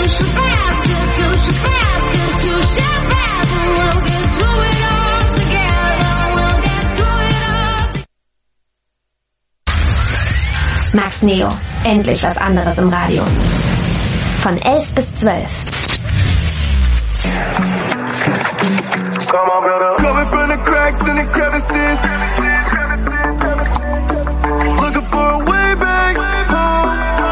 Max Neo, endlich was anderes im Radio. Von 11 bis 12. Coming from the cracks and the crevices, looking for a way back home.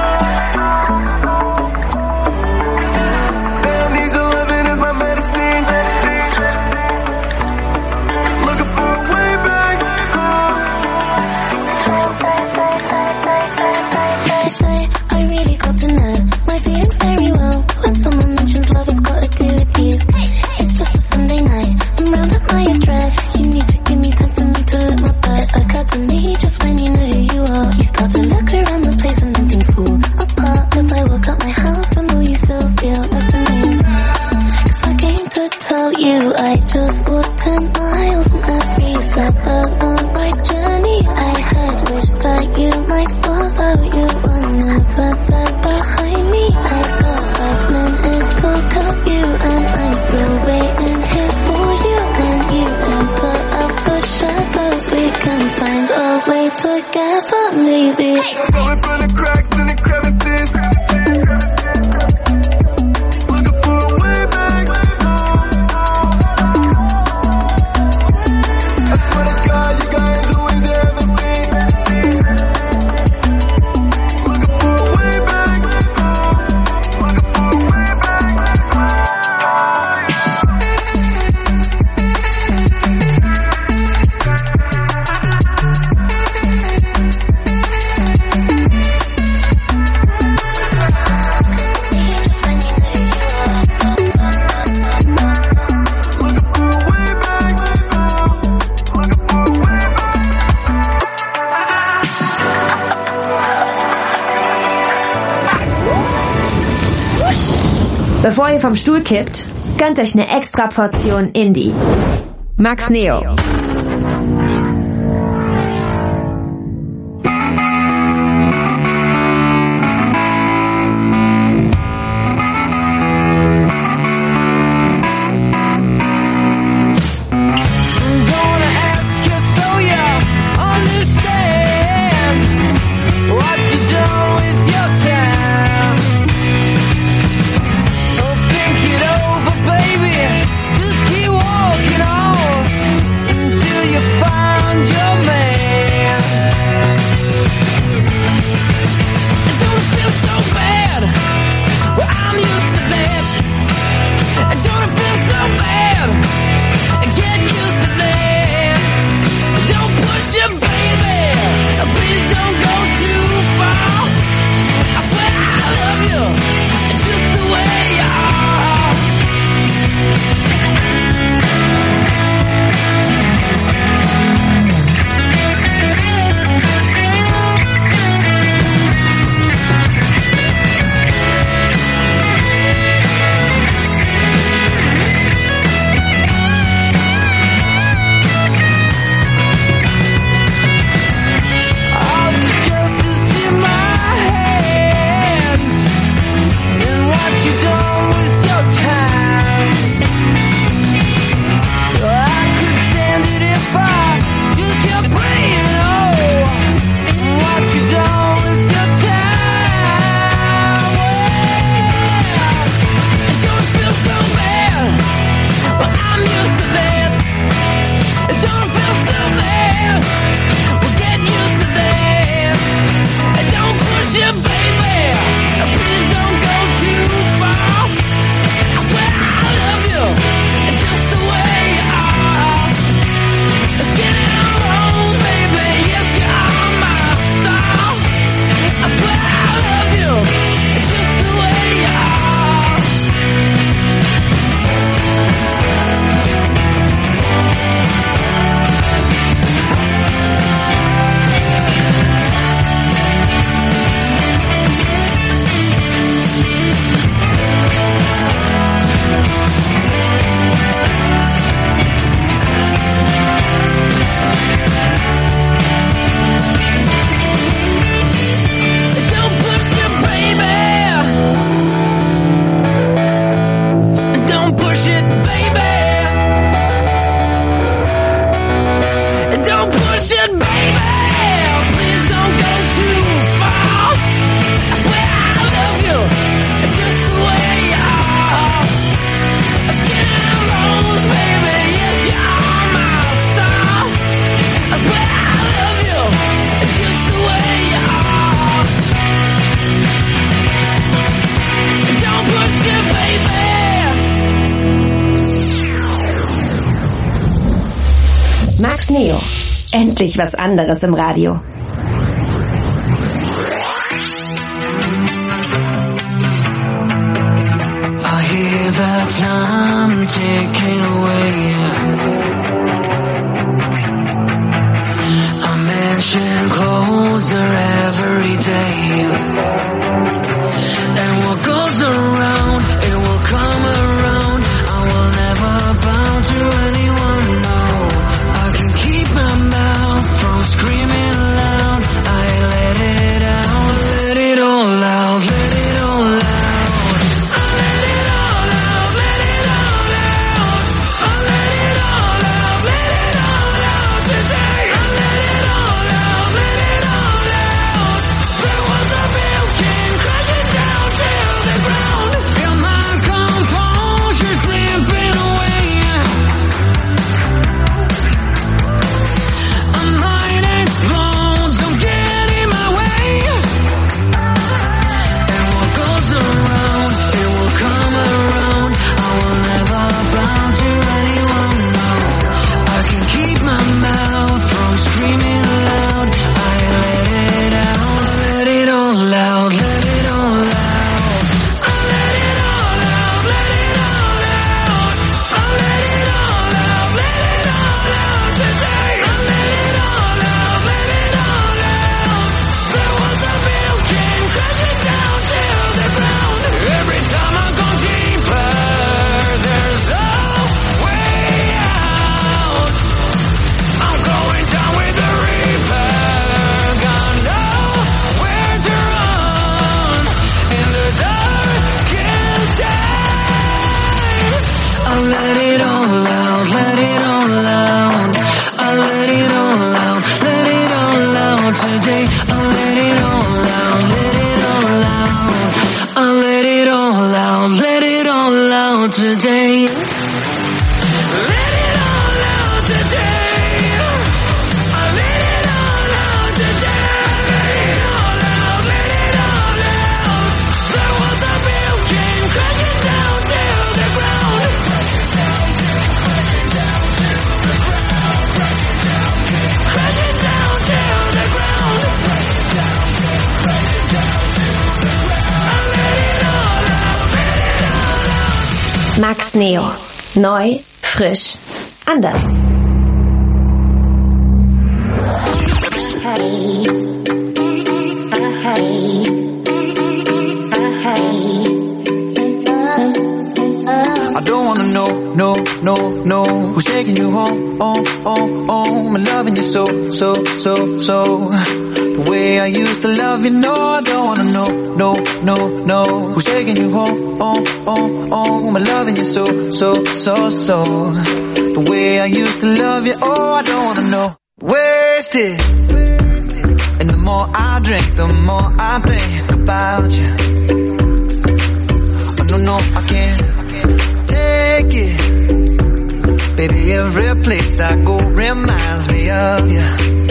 Damn, these 11 is my medicine. Looking for a way back home. Today, I really got to know my feelings very well. When someone mentions love, it's got to do with you. It's just a Sunday night. I'm round at my address. You need to give me time for me to look my best. It's occurred to me just when you know who you are. You start to look around the place and then things fall apart. As I walk out my house, I know you still feel listening. Cause I came to tell you I just walked 10 miles in every step along my journey. I had wished that you might follow. You were never there behind me. I've got 5 minutes to love you, and I'm still waiting here for you. When you enter out the shadows, we can find a way together, maybe. Coming from the cracks and the crevices, looking for a way back home. I swear to God, you guys always ever seen. Looking for a way back home. Bevor ihr vom Stuhl kippt, gönnt euch eine extra Portion Indie. Max Neo. Think it over, baby. Just keep walking on. Neo. Endlich was anderes im Radio. I hear the time ticking away. I mention closer every day. And what goes around, it will come around. I will never bow to anyone, no. I can keep my mouth from screaming loud. I let it out, let it all out, let it all out. I let it all out, let it all out. I let it all out, let it all out today. I let it all out, let it all out. There was a bill came crashing down to the ground. Feel my composure slipping away. I might explode, don't get in my way. And what goes around, it will come around. I will never bow to anyone, no. I can keep my mouth from screaming loud. I let it out, let it all out, let it all out. I let it all out, let it all out. I let it all out, let it all out today. I let it all out, let it all out. There was a bill came crashing down to the ground. Every time I go deeper, there's no way out. I'm going down with the reaper. Got nowhere to run in the darkest days. I let it all out, let it all out. I let it all out, let it all out today. I let it all out, let it all out. I let it all out, let it all out today. Let it all out today. I let it all out today. Let it all out, let it all out. There was a bill came crashing down to the ground. Crashing down to the ground. Crashing down to the ground. I let it all out, let it all out. Max Neo. Neu, frisch, anders. I don't wanna know who's taking you home, I'm loving you so. The way I used to love you, no, I don't wanna know who's taking you home, I'm loving you so. The way I used to love you, oh, I don't wanna know. Wasted, and the more I drink, the more I think about you. Oh no, I can't take it. Baby, every place I go reminds me of you.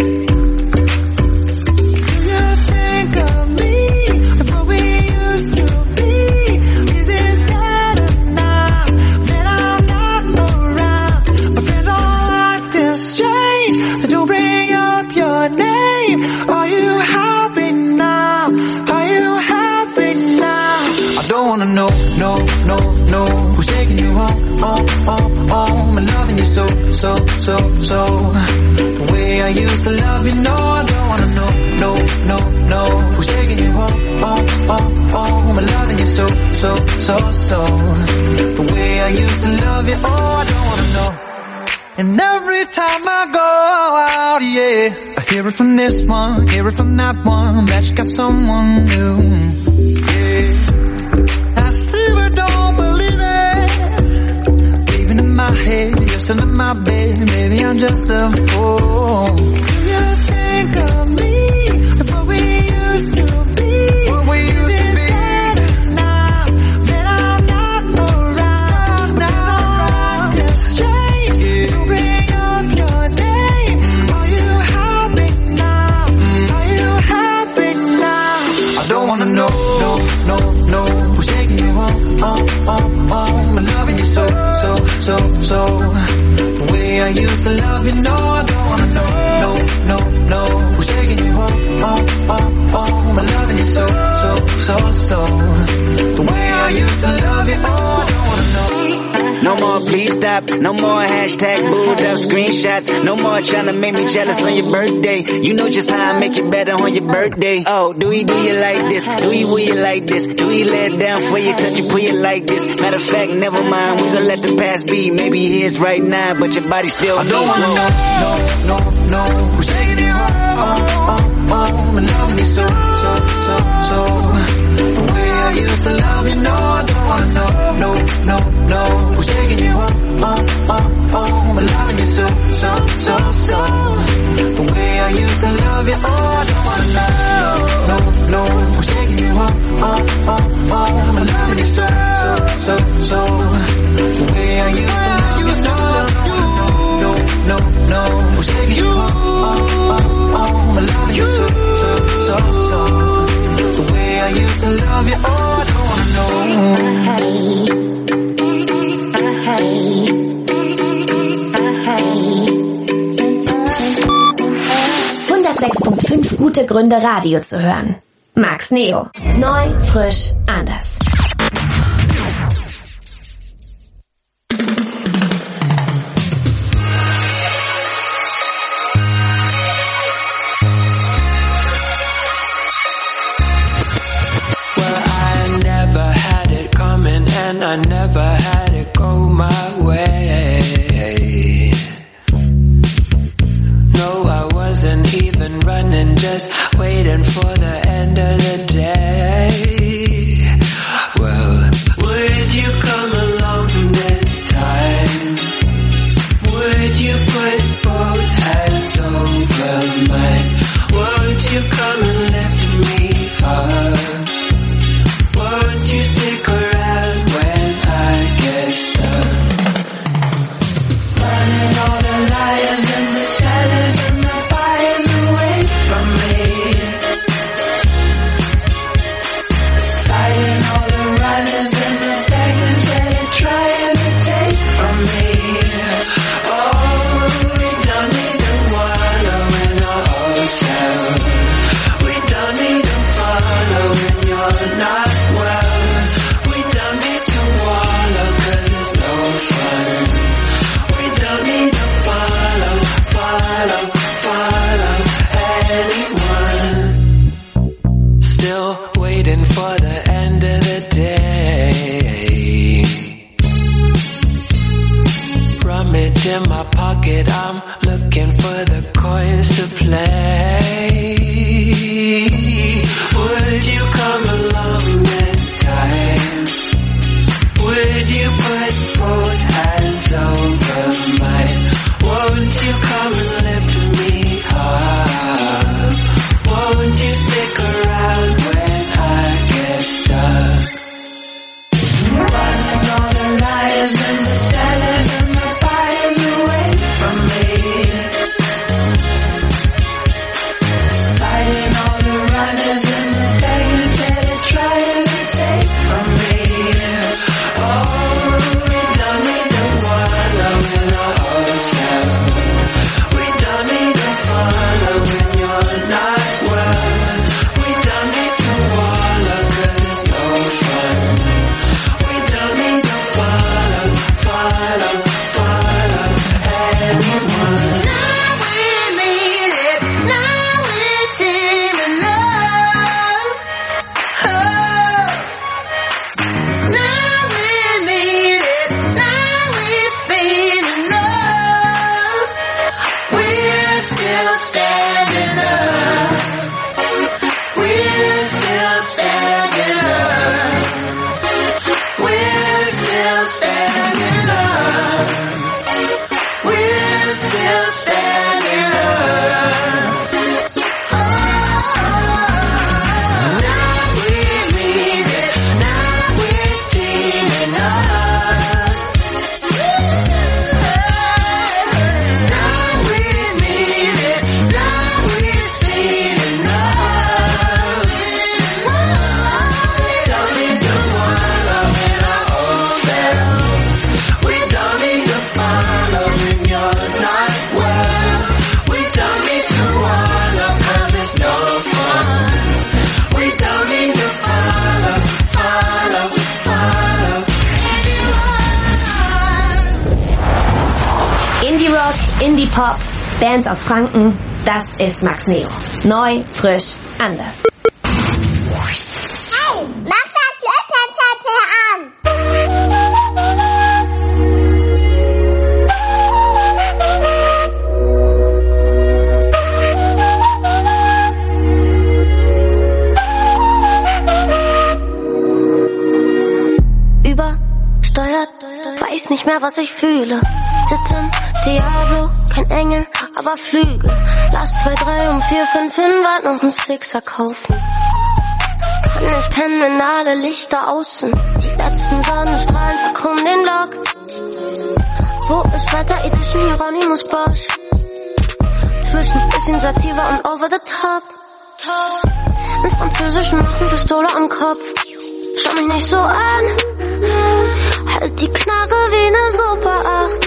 Do you think of me and what we used to be? Is it better now that I'm not around? My friends all acting strange, they don't bring up your name. Are you happy now? Are you happy now? I don't wanna know who's taking you home, I'm loving you so. The way I used to love you, no, I don't wanna know who's taking you home, I'm loving you so. The way I used to love you, oh, I don't wanna know. And every time I go out, yeah, I hear it from this one, hear it from that one, that you got someone new. Yeah, I see but don't believe it. Even in my head, you're still in my bed, maybe I'm just a fool. Do you think of me and what we used to be? What we used to be. Better now that I'm not around. Now I'm strange. Yeah. You bring up your name. Are you happy now? Are you happy now? I don't wanna know who's taking you home, I'm loving you so. The way I used to love you, no, I don't wanna no more, please stop. No more hashtag booed up screenshots. No more trying to make me jealous on your birthday. You know just how I make you better on your birthday. Oh, do you like this? Do you like this? Do you let it down for you, touch you, pull you like this? Matter of fact, never mind, we gon' let the past be. Maybe here it's right now, but your body still I don't wanna know who's taking you home, and loving you so. The way I used to love you, no, I don't wanna know who's taking you home, and loving you so. The way I used to love you, oh, I don't wanna know who's taking you home, and loving you so. The way I used to love you, no, who's taking you home, and loving you so. The way I used to love you, oh, I don't wanna know. 106.5 gute Gründe, Radio zu hören. Max Neo. Neu, frisch, anders. And I never had it go my way. No, I wasn't even running, just waiting for the end of the day. Well, would you come along this time? Would you put both hands over mine? Would you come and lift me up? Won't you stick around when I get stuck? Running all the liars and the sellers and the buyers away from me. Fighting all the runners and the beggars that are trying to take from me. Oh, we don't need to wallow in our ourselves. We don't need to follow when you're not well. We don't need to wallow 'cause it's no fun. We don't need to follow anyone. Still waiting for the end of the day. Rummage in my pocket, I'm looking for the coins to play. Would you come along this time? Would you put both hands over mine? Won't you come and lift me up? Won't you stick around when I get stuck? Running all the liars and the sellers and the buyers away from me. Indie-Pop, Bands aus Franken, das ist Max Neo. Neu, frisch, anders. Hey, mach das Flötenzettel an! Übersteuert, weiß nicht mehr, was ich fühle. Sitz im Diablo, kein Engel, aber Flügel. Lass 2, 3 und 4, 5 hin, wart noch ein Sixer kaufen. Kann nicht pennen, wenn alle Lichter aus sind. Die letzten Sonnenstrahlen verkrummen den Block. Wo ist Walter Edition, Hieronymus Bosch? Zwischen bisschen Sativa und over the top. Mit französischen Machen Pistole am Kopf. Schau mich nicht so an. Halt die Knarre wie ne Super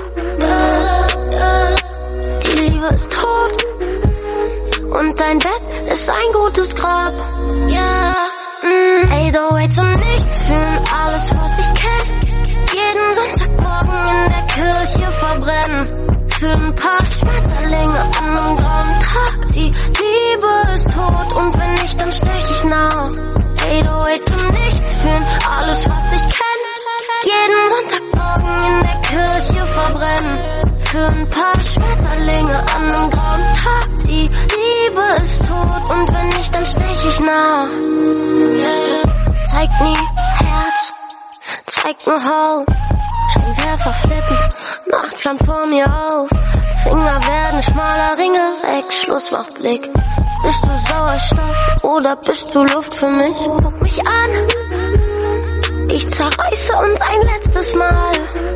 8. Die Liebe ist tot. Und dein Bett ist ein gutes Grab. Ja, 808 zum Nichts fühlen, alles was ich kenn. Jeden Sonntagmorgen in der Kirche verbrennen. Für ein paar Schmetterlinge an einem grauen Tag. Die Liebe ist tot und wenn nicht, dann stech ich nach. 808 zum Nichts fühlen, alles was ich kenn. Jeden Sonntagmorgen in der Kirche verbrennen. Für ein paar Schmetterlinge an einem grauen Tag. Die Liebe ist tot und wenn nicht, dann stech ich nach. Zeig nie Herz, zeig nur Haut. Scheinwerfer flippen, Nachtplan vor mir auf. Finger werden schmaler, Ringe weg, Schluss macht Blick. Bist du Sauerstoff oder bist du Luft für mich? Guck mich an, ich zerreiße uns ein letztes Mal.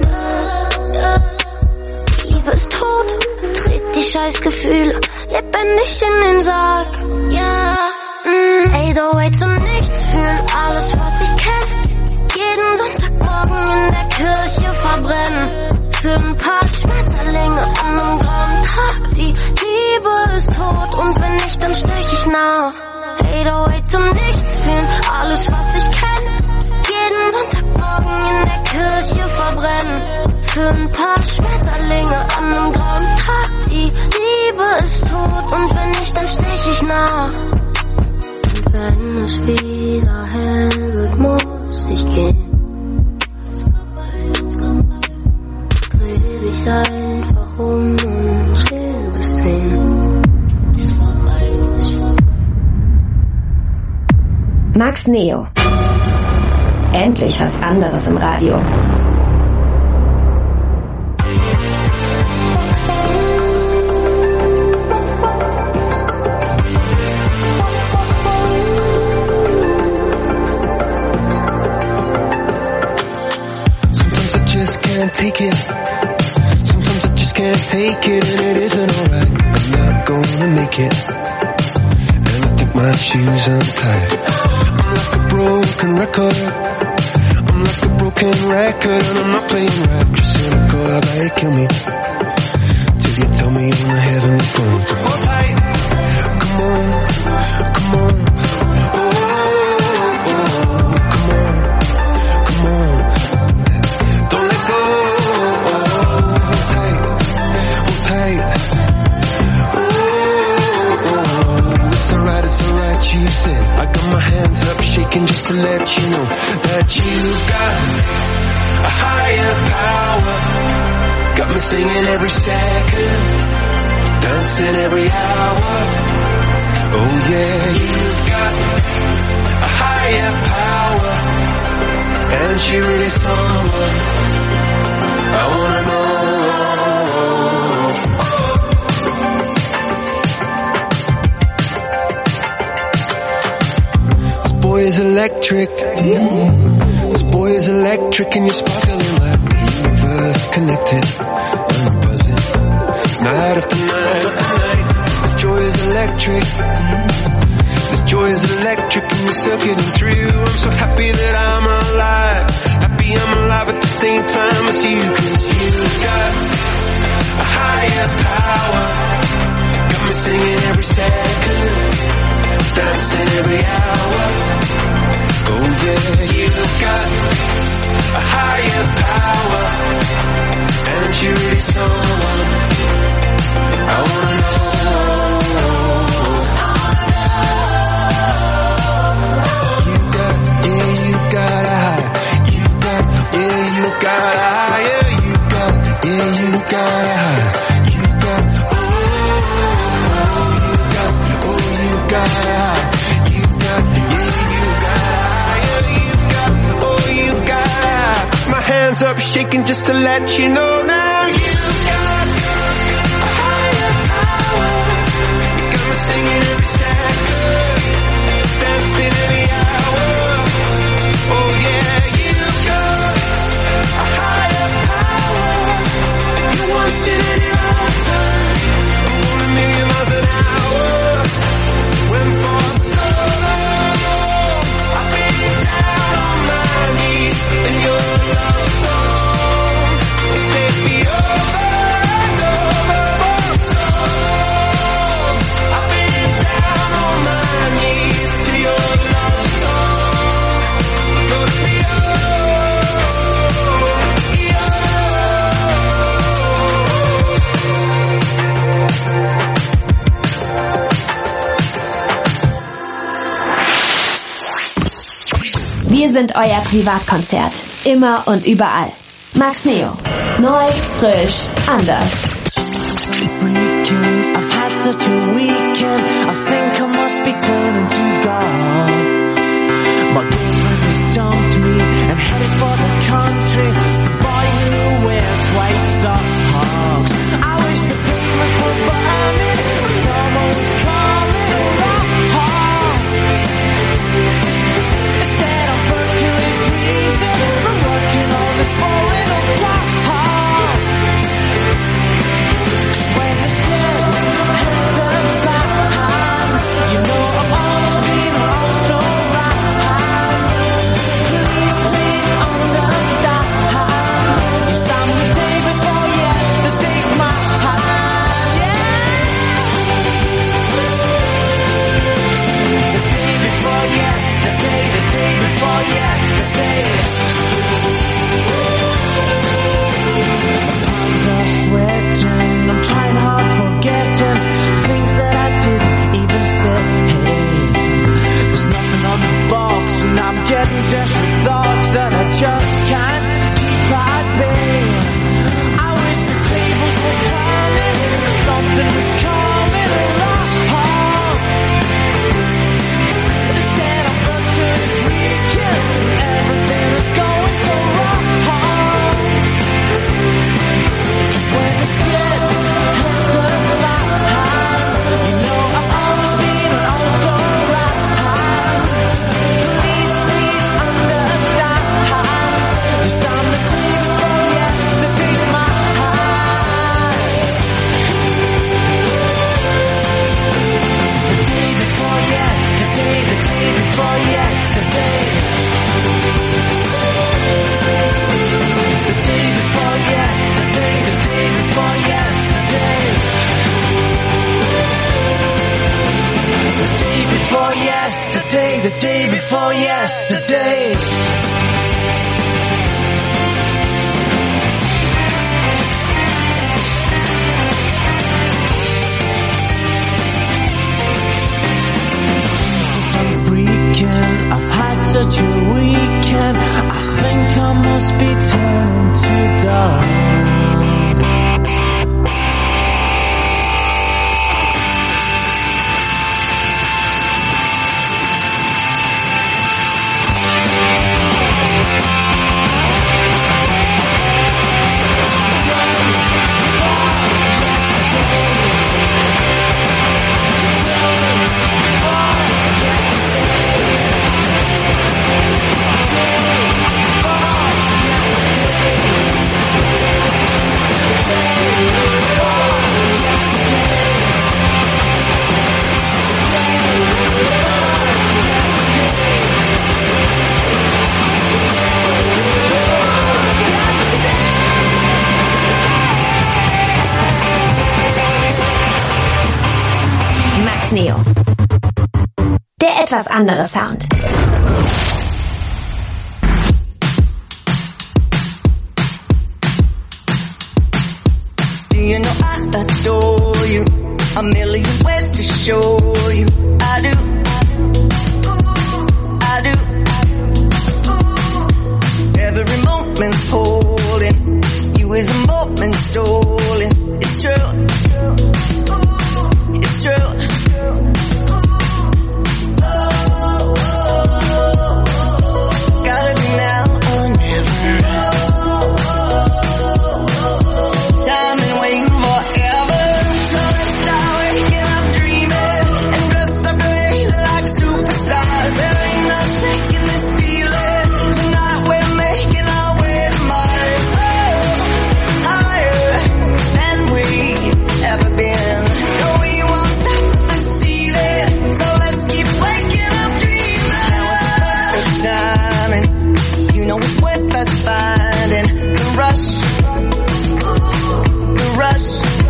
Die Liebe ist tot, dreht die Scheißgefühle lebendig in den Sarg. Ja, 808 zum Nichts fühlen, alles was ich kenn. Jeden Sonntagmorgen in der Kirche verbrennen. Für ein paar Schmetterlinge an einem grauen Tag. Die Liebe ist tot und wenn nicht, dann stech ich nach. 808 zum Nichts fühlen, alles was ich kenn. Jeden Sonntagmorgen in der Kirche verbrennen. Für ein paar Schmetterlinge an einem grauen Tag. Die Liebe ist tot und wenn nicht, dann stech ich nach. Und wenn es wieder hell wird, muss ich gehen. Dreh dich einfach um und zähl bis 10. Max Neo. Endlich was anderes im Radio. Take it. Sometimes I just can't take it, and it isn't alright. I'm not gonna make it, and I think my shoes untied. I'm like a broken record. I'm like a broken record, and I'm not playing right. Just cynical, I might kill me till you tell me on the heavenly phone. So hold tight, come on, come on. You said I got my hands up shaking just to let you know that you've got a higher power. Got me singing every second, dancing every hour. Oh yeah, you've got a higher power, and she really someone I wanna know. This boy is electric. This boy is electric, and you're sparkling like the universe connected. And I'm buzzing night after night after night. This joy is electric. This joy is electric, and you're circuiting through. I'm so happy that I'm alive. Happy I'm alive at the same time as you, 'cause you've got a higher power. Got me singing every second, dancing every hour. Oh yeah, you've got a higher power, and you're really someone got higher. You got, yeah, you got higher. You got, oh, you got higher. You got, yeah, you got higher. You got, oh, you got higher. My hands up shaking just to let you know now. You got a higher power. You got me singing every second, dancing every hour. Oh yeah, you got a higher power. You want it in your time. I'm going a million miles an hour. When for so long I've been down on my knees in your love song. It's let me over and over for so long. I've been down on my knees to your love song. Float me Wir sind euer Privatkonzert. Immer und überall. Max Neo. Neu, frisch, anders. Freaking, I've had such a weekend. I think I must be turning to God. My girlfriend has dumped me and headed for the country. The boy who wears white socks. I wish the pavements were burning. The summer was coming around. Instead I'm virtually freezing. I'm working on this boring old fly. Cause when the sun hits the fan, you know I'm almost been so right. Please, please understand. Yes, I'm the day before yesterday's mine. Yeah. The day before yesterday, the day before yesterday. Palms are sweating, I'm trying hard forgetting things that I didn't even say. There's nothing on the box and I'm getting desperate thoughts that I just can't keep at bay. I wish the tables were turning, something was coming along. Instead I'm virtually freaking, everything is going so wrong. Cause when the shit hits the fan, you know I've always been so right. Please, please understand. Yes, I'm the day before yesterday's mine. The day before yesterday, the day before yesterday. The day before yesterday, the day before yesterday. The day before yesterday, the day before yesterday. I'm freaking, I've had such a weekend. I think I must be turning to dust. Neo. Der etwas andere Sound. Do you know I adore you? A million ways to show you. I do. I do. Every moment for is a moment stolen. It's true. It's true. Gotta be now or never. Time and waiting forever. So let's start waking up dreaming and dress up crazy like superstars. There ain't no shaking this feeling. Tonight we're making our way to Mars. Oh, higher than we ever been. No, we won't stop at the ceiling. So let's keep waking up dreaming. Now is the perfect timing. You know it's worth us finding the rush. The rush.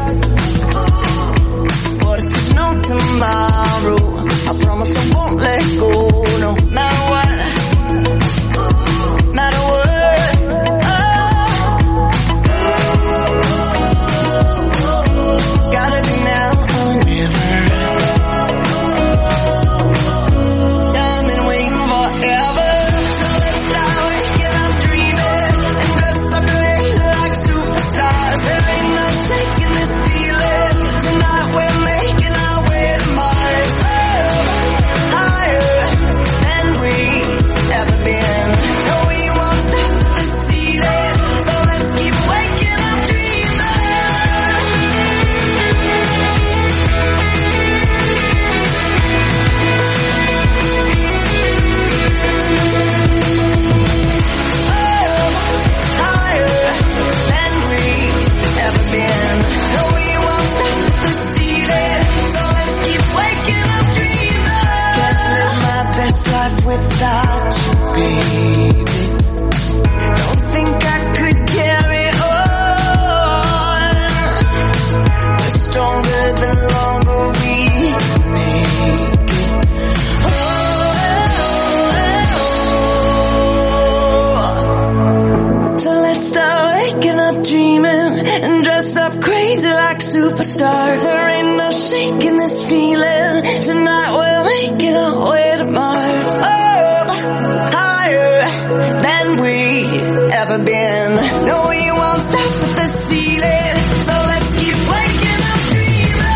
What if there's no tomorrow? I promise I won't let go, no matter what. Matter what. Oh. Gotta be now or never. Time and waiting forever. So let's start waking up dreaming and dress up crazy like superstars. There ain't no shaking this feeling. Tonight we're making our way to Mars. Oh, higher than we ever been. No, we won't stop at the ceiling. So let's keep waking up dreaming. Higher than we ever been. No, we won't stop at the ceiling. So let's keep waking up dreaming. Can't live my best life without you, baby. Don't think I could carry on. We're stronger the longer we make it. So let's start waking up dreaming and dress up crazy like superstars. There ain't no shaking this feeling. Tonight we're making our way to Mars. Oh, higher than we ever been. No, we won't stop at the ceiling. So let's keep waking up dreaming.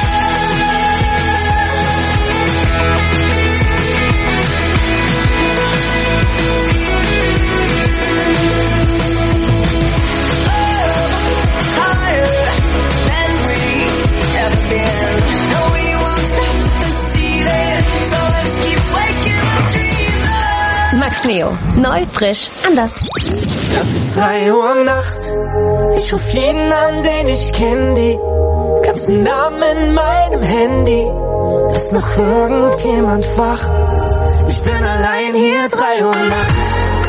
Higher than we ever been. No, we won't stop at the ceiling. So let's keep waking up dreaming. Max Neo. Neu, frisch, anders. Es ist 3 Uhr nachts. Ich ruf jeden an, den ich kenn, die ganzen Namen in meinem Handy. Ist noch irgendjemand wach? Ich bin allein hier, 3 Uhr nachts.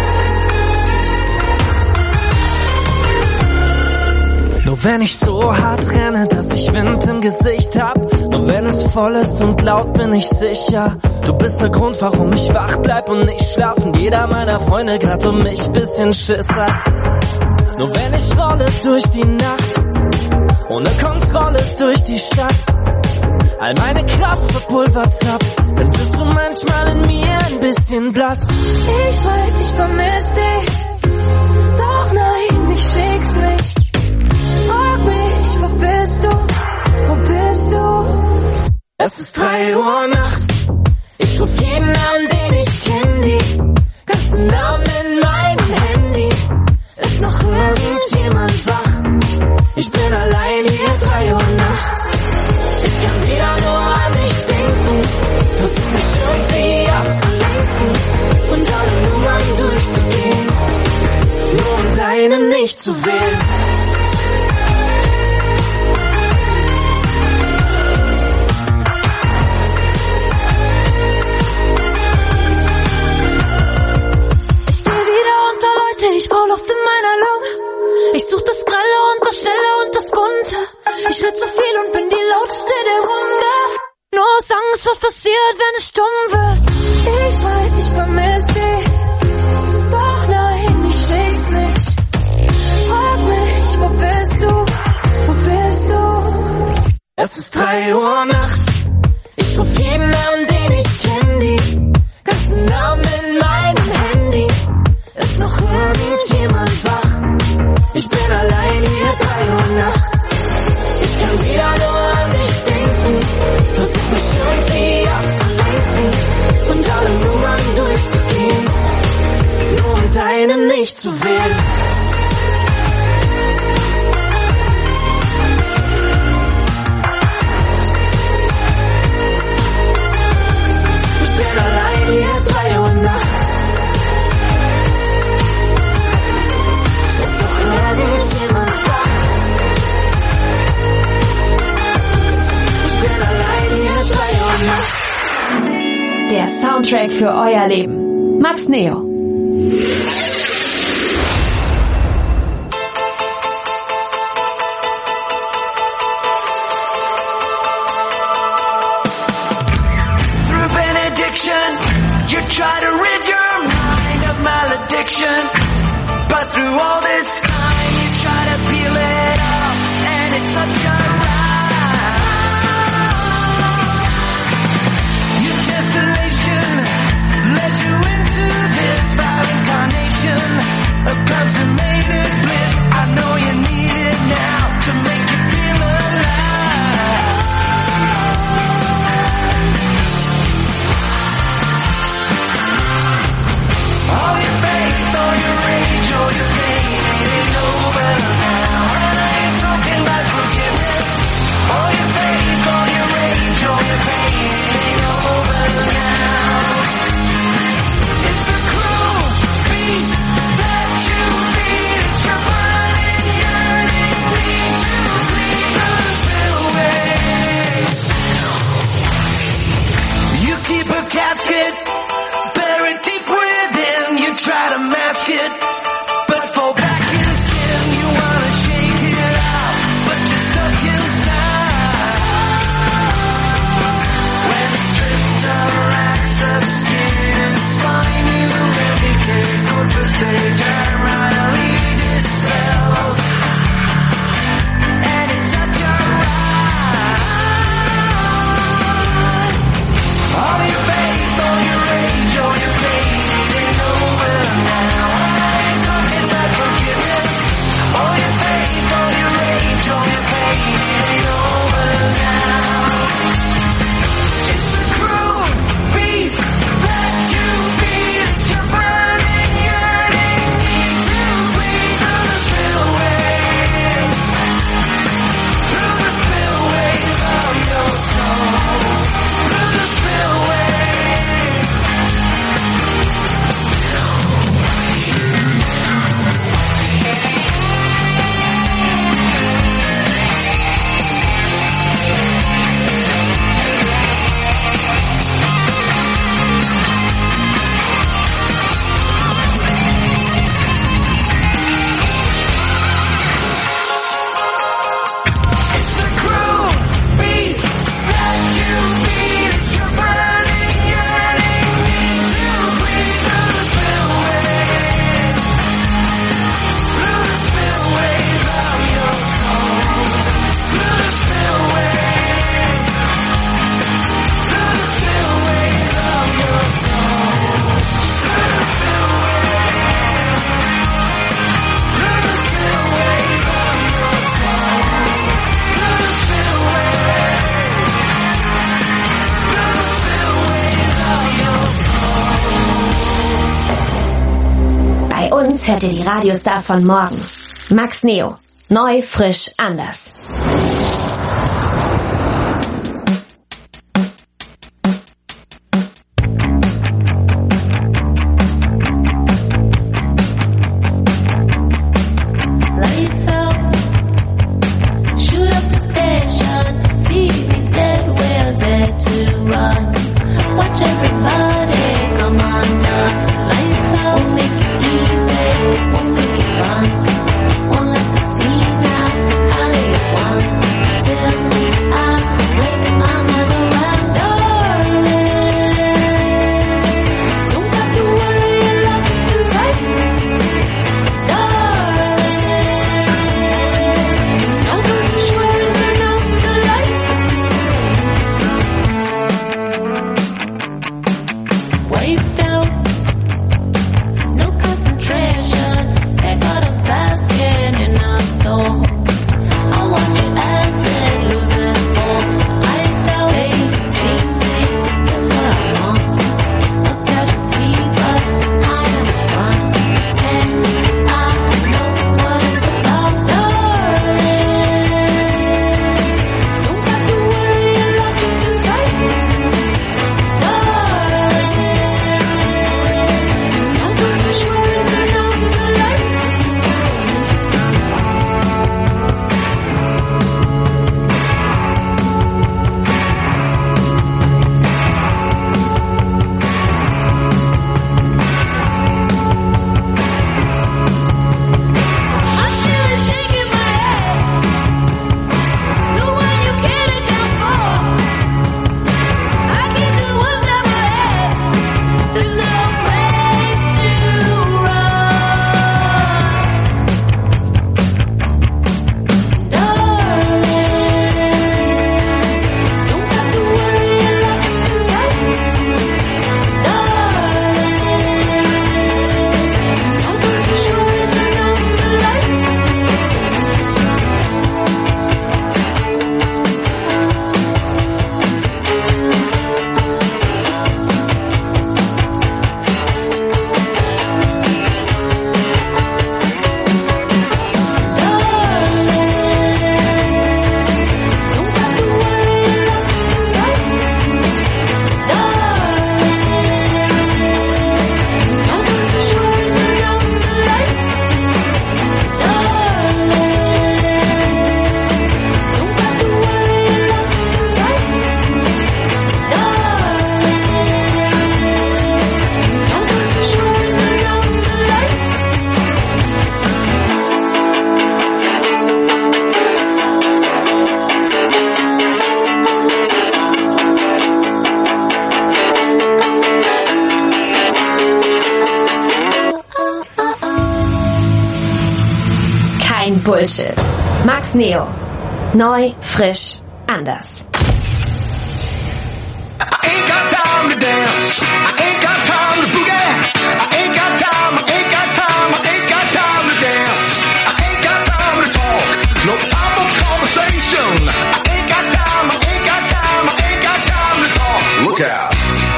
Nur wenn ich so hart renne, dass ich Wind im Gesicht hab. Nur wenn es voll ist und laut, bin ich sicher. Du bist der Grund, warum ich wach bleib und nicht schlafen. Jeder meiner Freunde grad um mich bisschen Schiss hat. Nur wenn ich rolle durch die Nacht, ohne Kontrolle durch die Stadt, all meine Kraft verpulvert hab, dann wirst du manchmal in mir ein bisschen blass. Ich weiß, ich vermiss dich, doch nein, ich schick's nicht. Frag mich, wo bist du, wo bist du? Es ist 3 Uhr nachts, ich ruf jeden an, den ich kenn, die ganzen Namen in meinem Handy. Ist noch irgendjemand wach? Ich bin allein hier, 3 Uhr nachts. Ich kann wieder nur an dich denken, versuch mich irgendwie abzulenken und alle Nummern durchzugehen, nur um deine nicht zu wählen. Ich brauch Luft in meiner Lunge. Ich such das Grelle und das Schnelle und das Bunte. Ich red so viel und bin die lauteste der Runde. Nur aus Angst, was passiert, wenn es stumm wird. Ich weiß, ich vermiss dich, doch nein, ich schick's nicht. Frag mich, wo bist du, wo bist du? Es ist 3 Uhr nachts, ich ruf jeden an, den ich kenn, die ganzen Namen in meinem Handy. Ist noch irgendjemand wach? Ich bin allein zu wählen. Ich bin allein hier 3 Uhr nachts. Ist doch irgendjemand wach? Ich bin allein hier 3 Uhr nachts. Der Soundtrack für euer Leben. Max Neo. Through benediction, you try to rid your mind of malediction. But through all this time, you try to peel it off, and it's such a desolation led you into this foul incarnation of consummated bliss. I know you need it now to make you feel alive. All your faith, all your rage, all your pain, it ain't over now. I ain't talking about forgiveness. All your faith, all your rage, all your pain, it ain't over now. It's a cruel beast that you feed. It's your burning, yearning need to bleed the spillways. You keep a casket buried deep within. You try to mask it, but fall back in skin. You wanna shake it out, but you're stuck inside. When stripped of racks of skin and spine, you indicate corpus eternally dispelled. And it's such a ride. All your faith, all your rage, all your pain, it ain't over now. I ain't talking about forgiveness. All your faith, all your rage, all your pain, it ain't over now. It's a cruel beast that you feed. It's your burning, yearning need to bleed through the spillways. Through the spillways of your soul. Through the spillways. It's a cruel beast that you feed. It's your burning, yearning need to bleed through the spillways. Through the spillways of your soul. Through the spillways. Through the spillways of your soul. Through the spillways. Through the spillways of your soul. Through the spillways. Through the spillways of your soul. Bei uns hört ihr die Radiostars von morgen. Max Neo. Neu, frisch, anders. Lights out, shoot up the station. TV's dead, we're there to run. Watch everybody, come on now. Lights out, we'll make it easy, we'll make it run. Won't let them see now how they want. Bullshit. Max Neo. Neu, frisch, anders. I ain't got time to dance. I ain't got time to boogie. I ain't got time. I ain't got time. I ain't got time to dance. I ain't got time to talk. No time for conversation. I ain't got time. I ain't got time. I ain't got time to talk. Look out.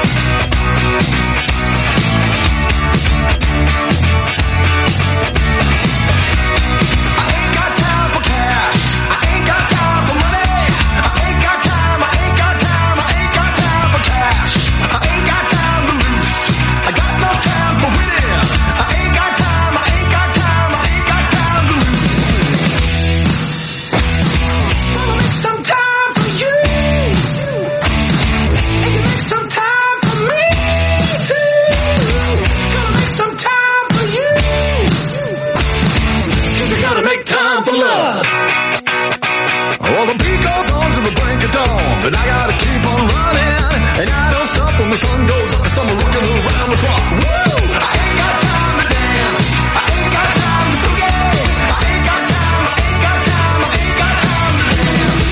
But I gotta keep on running, and I don't stop when the sun goes up, 'cause I'm working around the clock. Woo! I ain't got time to dance. I ain't got time to boogie. I ain't got time. I ain't got time. I ain't got time to dance.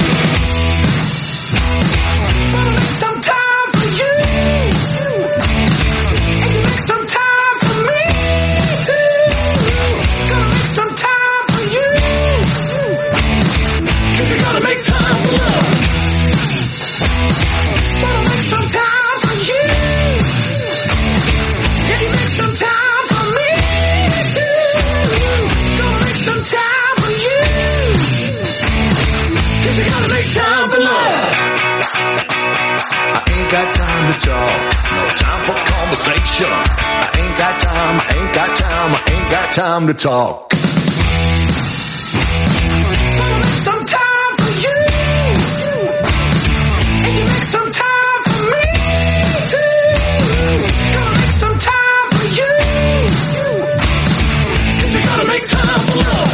Wanna make some time for you, and you make some time for me too. Gonna make some time for you, 'cause you gotta make time for love. Wanna make some time for you. Yeah, you make some time for me too. Gonna make some time for you, 'cause you gotta make time for love. I ain't got time to talk. No time for conversation. I ain't got time. I ain't got time. I ain't got time to talk. Wanna make some time for you. And you make some time for me too. Gonna make some time for you, 'cause you gotta make time for love.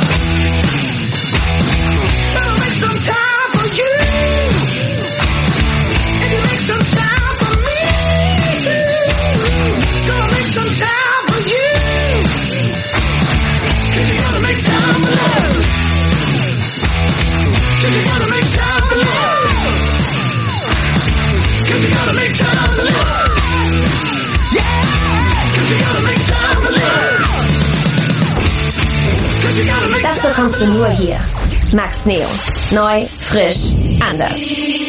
Gonna make some time for you. And you make some time for me too. Gonna make some time for you, 'cause you gotta make time for love. 'Cause you gotta make time for love. 'Cause you gotta make time for love. Yeah! 'Cause you gotta make time for love. 'Cause you gotta make Das bekommst du nur hier. Max Neo. Neu, frisch, anders.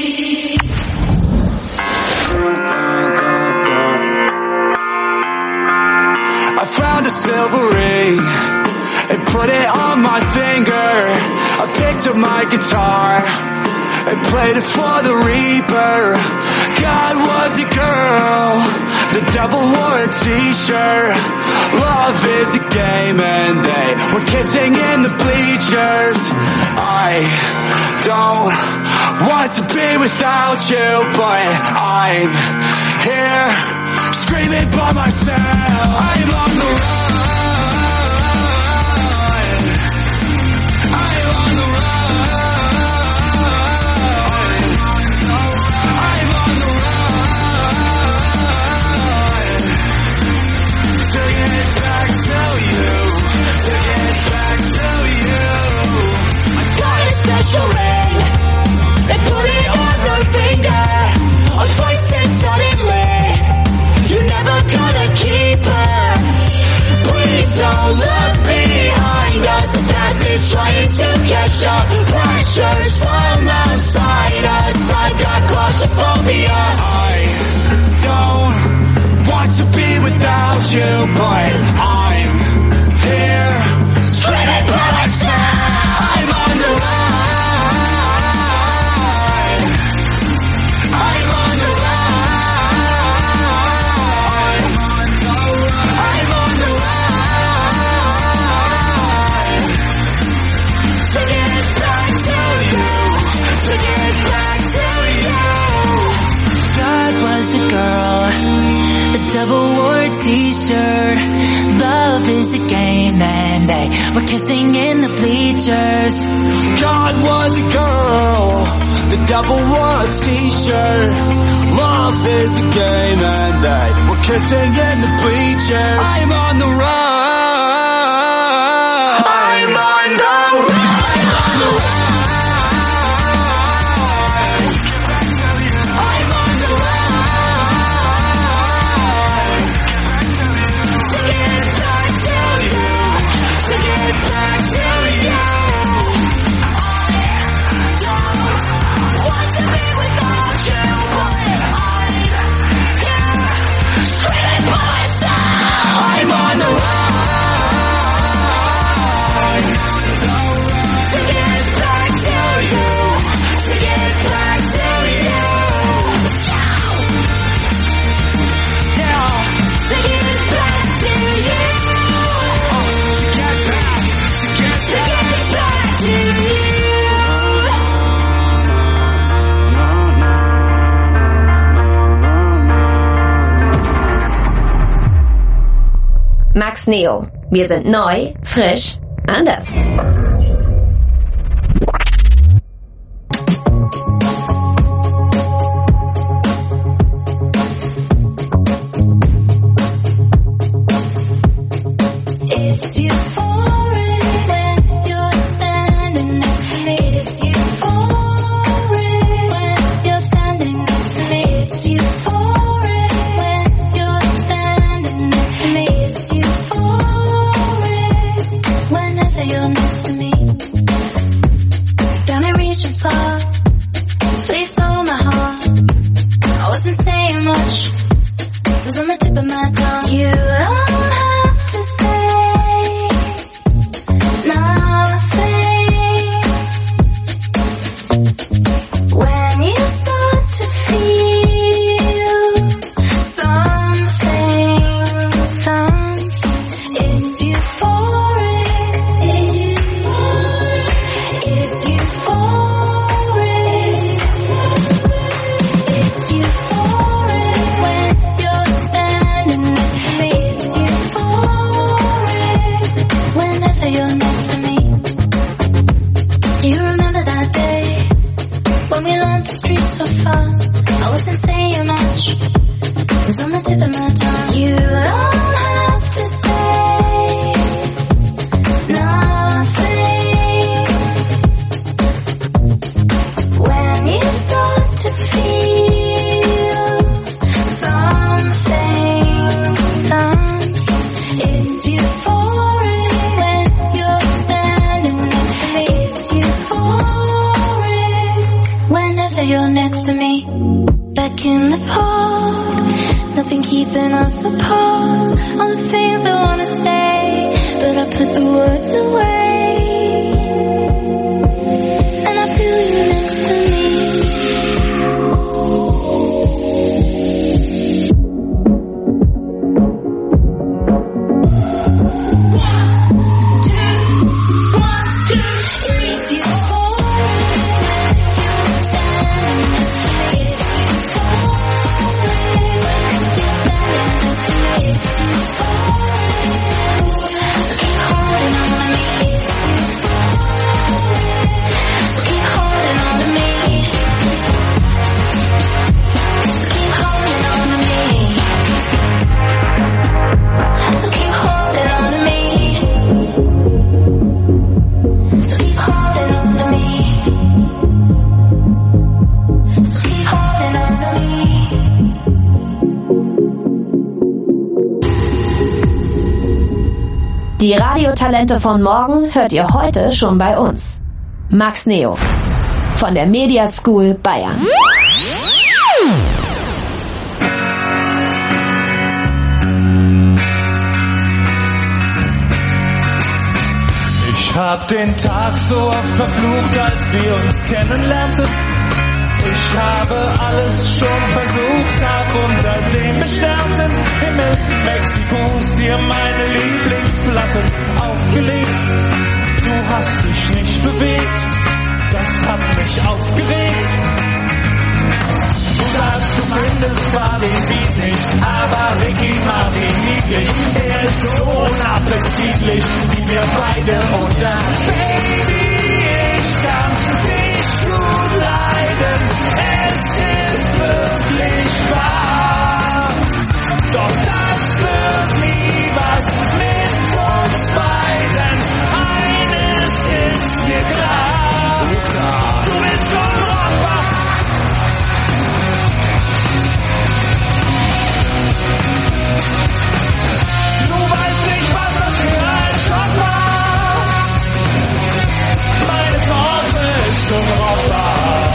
I found a silver ring and put it on my finger. I picked up my guitar and played it for the Reaper. God was a girl, the devil wore a t-shirt. Love is a game and they were kissing in the bleachers. I don't want to be without you, but I'm here screaming by myself. I'm on the run. I'm on the run. I'm on the run. To get back to you. To get back to you. I got a special ring. They put it on her finger. On twice and suddenly. You're never gonna keep her. Please don't look behind us. The past is trying to catch up. Pressures from outside us. I've got claustrophobia. I don't want to be without you, but I'm here screaming by myself. I'm on the run. I'm on the run. Devil wore a t-shirt. Love is a game and they were kissing in the bleachers. God was a girl. The devil wore a t-shirt. Love is a game and they were kissing in the bleachers. I'm on the run. I'm on the run. Neo. Wir sind neu, frisch, anders. Die Radiotalente von morgen hört ihr heute schon bei uns. Max Neo von der Media School Bayern. Ich hab den Tag so oft verflucht, als wir uns kennenlernten. Ich habe alles schon versucht, hab unter dem besternten Himmel Mexikos dir meine Lieblingsplatten aufgelegt. Du hast dich nicht bewegt, das hat mich aufgeregt. Du sagst, du findest zwar den Beat nicht, aber Ricky Martin niedlich. Er ist so unappetitlich, wie wir beide und dann Baby, ich kann dich gut leiden. Es ist wirklich wahr, doch das wird nie was mit uns beiden. Eines ist mir klar, du bist unbrauchbar. Du weißt nicht, was das für ein Schock war. Meine Torte ist unbrauchbar.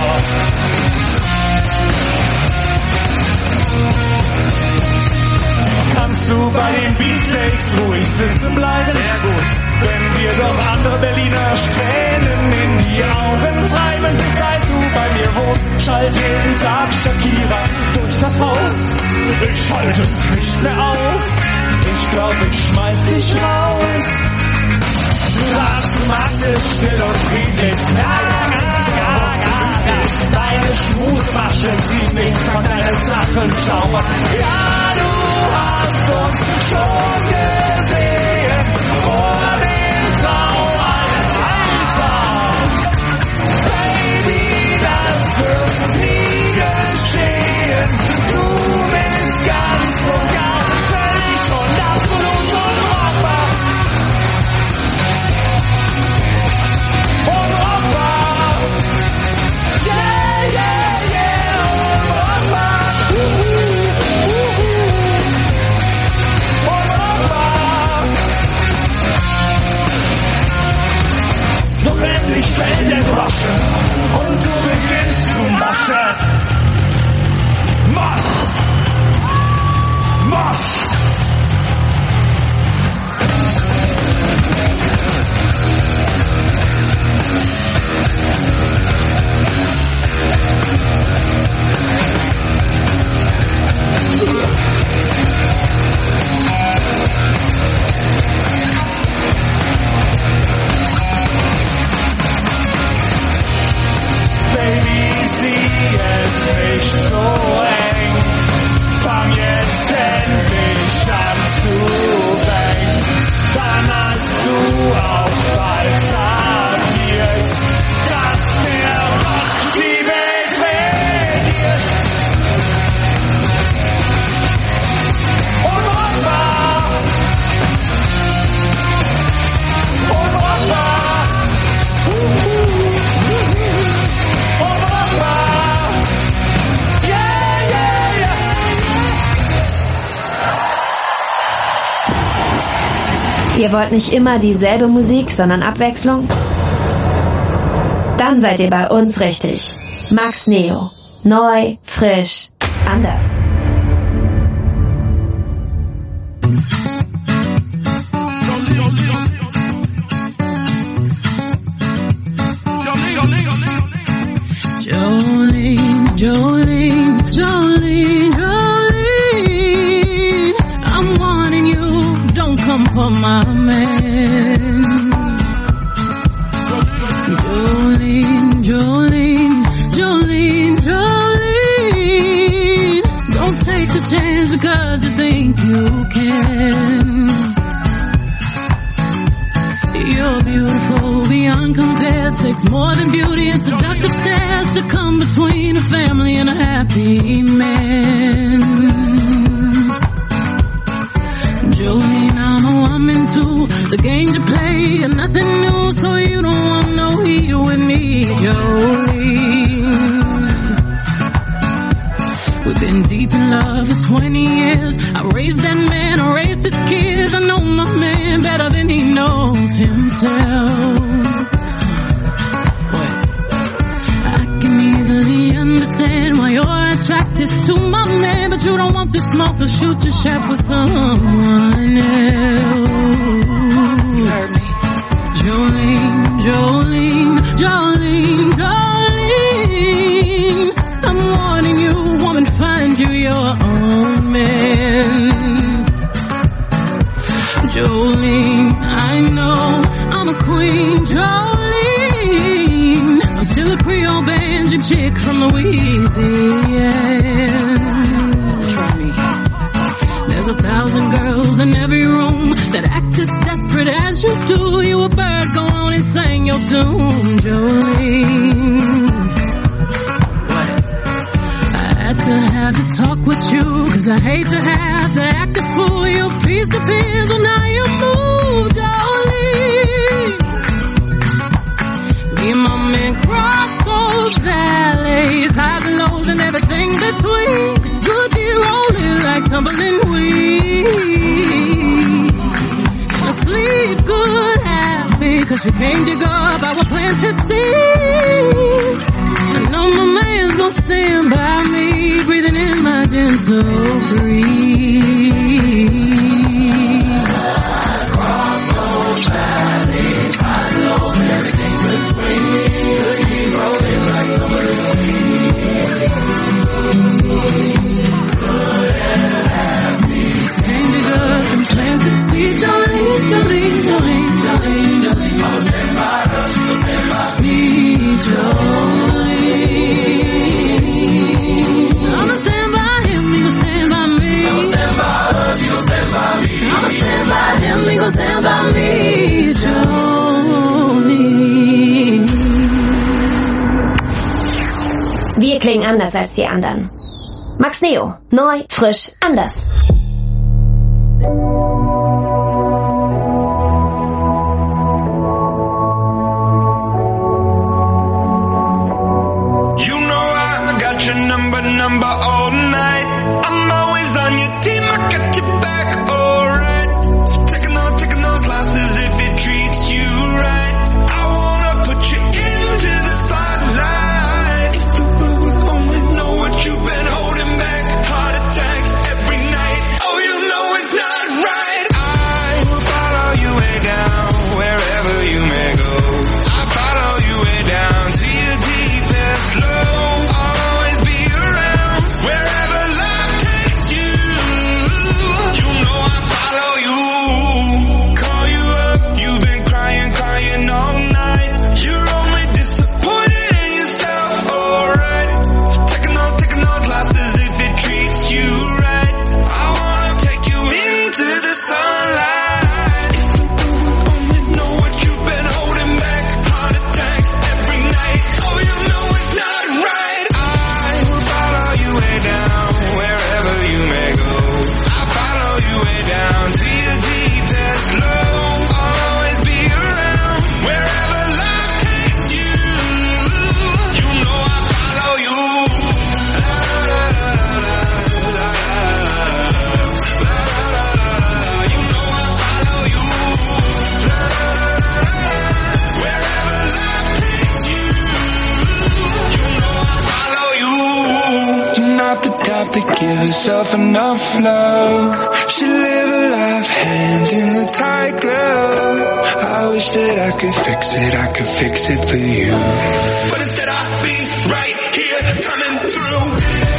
Kannst du bei den Beefsteaks ruhig sitzen bleiben? Sehr gut. Wenn dir doch andere Berliner Strähnen in die Augen treiben, seit du bei mir wohnst, schalt jeden Tag Shakira durch das Haus. Ich halte es nicht mehr aus. Ich glaub, ich schmeiß dich raus. Du sagst, du magst es still und friedlich. Deine Schmusemaschen ziehen mich von deinen Sachen schauer. Ja, du hast uns schon gesehen. plötzlich fällt der Groschen und du beginnst zu moschen. Mosch! Mosch! Baby, sieh es nicht so eng. Fang jetzt endlich an zu bängen. Dann hast du auch bald kapiert, dass der Rock die Welt regiert. Unrockbar! Unrockbar! Ihr wollt nicht immer dieselbe Musik, sondern Abwechslung? Dann seid ihr bei uns richtig. Max Neo. Neu, frisch, anders. Jolene, Jolene, Jolene, Jolene, I'm wanting you, don't come for my man. Jolene, Jolene, Jolene, Jolene, don't take the chance because you think you can. You're beautiful beyond compare. Takes more than beauty and seductive stares to come between a family and a happy man. Jolene, I know I'm into the games you play and nothing new, so you don't want no heat with me, Jolene. We've been deep in love for 20 years. I raised that man, I raised his kids. I know my man better than he knows himself. I can easily understand why you're attracted to my man, but you don't want the smoke, so shoot your shot with someone else. Jolene, Jolene, Jolene, Jolene, I'm warning you, woman, find you your own man. Jolene, I know I'm a queen, Jolene, I'm still a Creole banjo chick from Louisiana. Try me. There's 1,000 girls in every room that act as desperate as you do. You a bird, go on and sing your tune, Jolene. To have to talk with you, cause I hate to have to act a fool. Your peace depends on how you move, Jolene. Me and my man cross those valleys, highs and lows and everything between. Good be rolling like tumbling weeds. Just sleep good, happy, cause you can't dig up our planted seeds. I know my man's gonna stand by me, breathing in my gentle breeze. Across those valleys, high and low, and everything between. Could keep rolling like tumbling weeds. Good and happy. Can't dig up and planted seeds. Jolene, Jolene, Jolene, Jolene, Jolene. I'ma stand by her, she'll stand by me, Jolene. I'ma stand by him, he gon' stand by me. I'ma stand by her, she gon' stand by me. I'ma stand by him, he gon' stand by me, Jolene. Wir klingen anders als die anderen. Max Neo. Neu, frisch, anders. Number all night. I'm always on your team, I got your back, alright. Taking those losses if it treats you right. I wanna put you have to give herself enough love. She live a life hand in a tight glove. I wish that I could fix it for you. But instead I'll be right here coming through.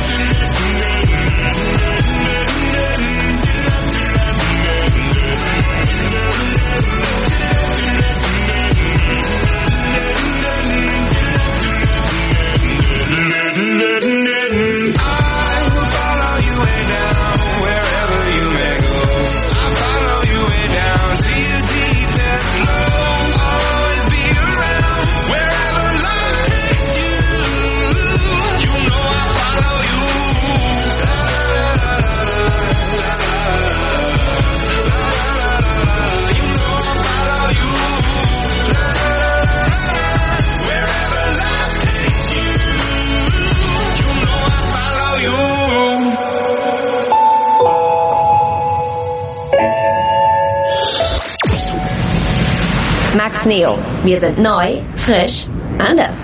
Max Neo. Wir sind neu, frisch, anders.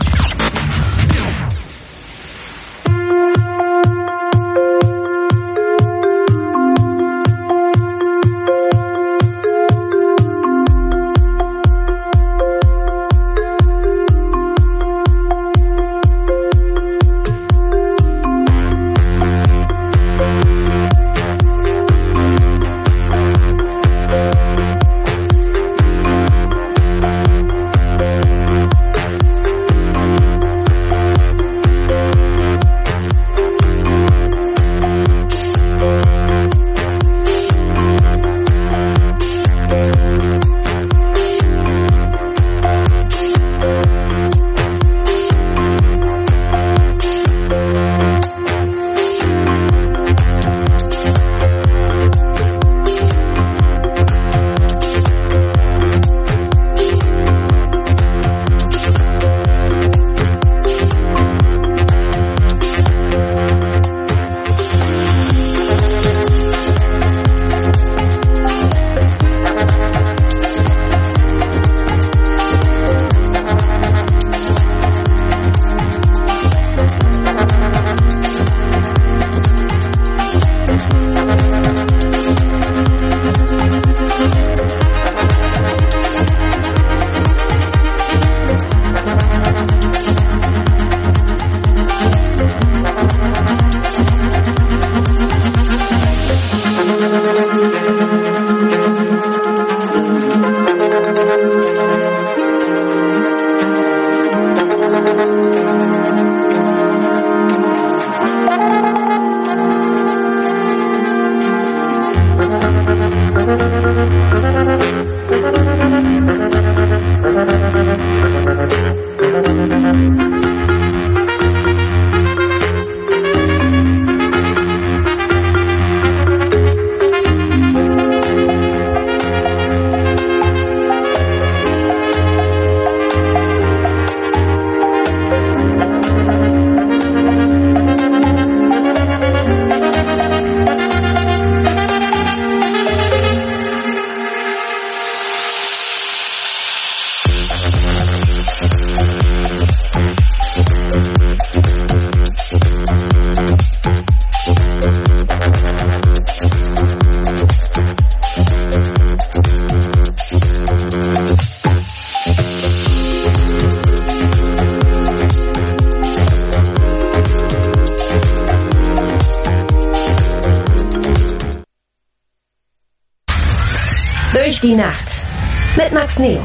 Durch die Nacht mit Max Neo.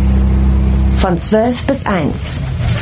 Von 12 bis 1.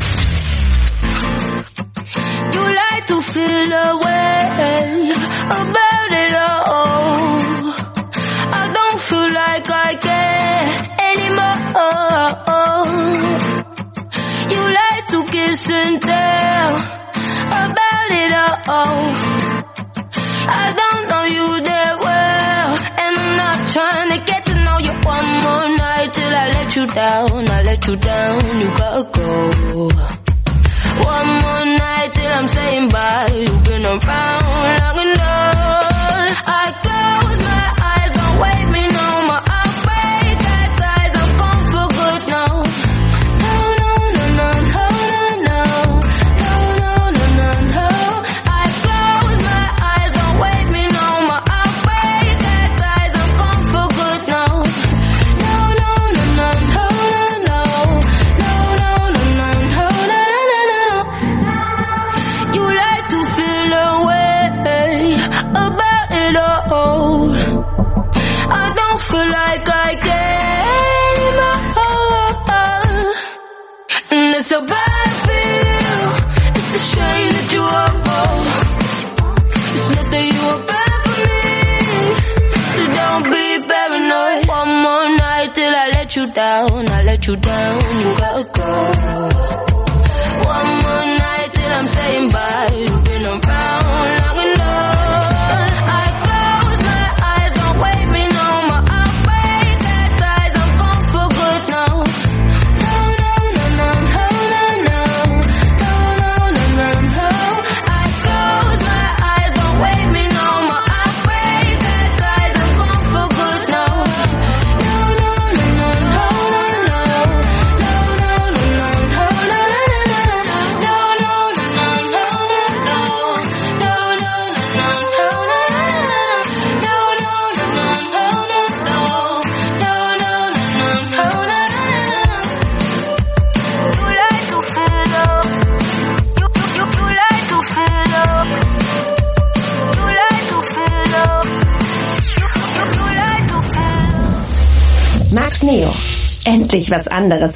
You like to feel away about it all. I don't feel like I care anymore. You like to kiss and tell about it all. I don't know you that well, and I'm not trying to get to know you one more night till I let you down, you gotta go. One more night till I'm saying bye, you've been around long enough. I close my eyes, don't wake me no more, I'll break that ties, I'm gone for good now. No, no, no, no, no, no, no, no, no, no, no, no. I close my It's so bad I feel. It's a shame that you are bold. It's not that you are bad for me, so don't be paranoid. One more night till I let you down. I let you down, you gotta go. One more night till I'm saying bye. You've been around long enough. I close my eyes, don't wake me no more. I'll break that ties, I'm gone for good now. No, no, no, no, no, no, no, no, no, no, no. I close my eyes, don't wake me no more. I'll break that ties, I'm gone for good now. No, no, no, no, no, no, no, no, no, no, no, no, no. Max Neo. Endlich was anderes